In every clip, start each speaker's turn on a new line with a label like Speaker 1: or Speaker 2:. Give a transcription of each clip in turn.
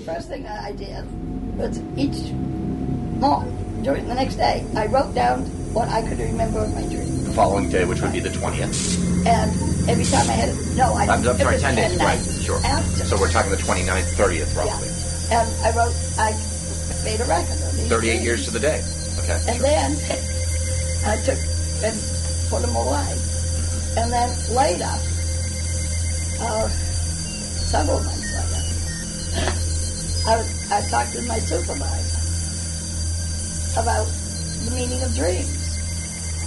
Speaker 1: first thing I did was each morning, during the next day, I wrote down what I could remember of my dream.
Speaker 2: The following day, which would be the 20th.
Speaker 1: And every time I had it, no,
Speaker 2: I'm sorry, 10 days, right, sure.
Speaker 1: After.
Speaker 2: So we're talking the 29th, 30th, roughly.
Speaker 1: Yeah. And I made a record of these
Speaker 2: 38
Speaker 1: dreams.
Speaker 2: years to the day. Okay.
Speaker 1: And then I took and put them away. And then later, several months later, I talked with my supervisor about the meaning of dreams.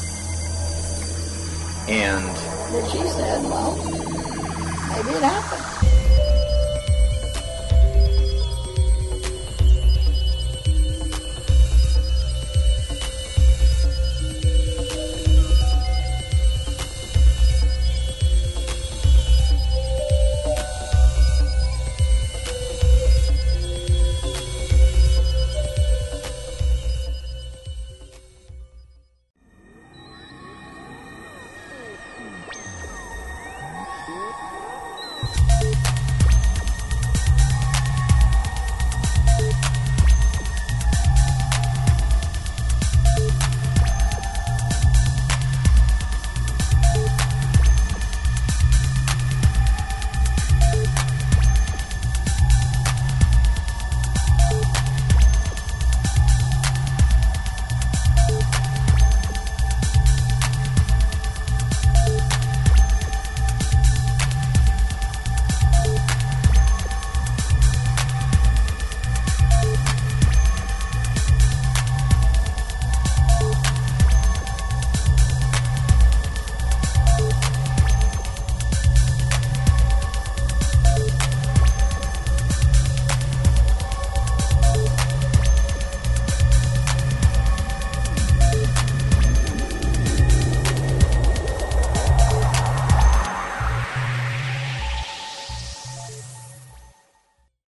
Speaker 2: And
Speaker 1: she said, well, maybe it happened.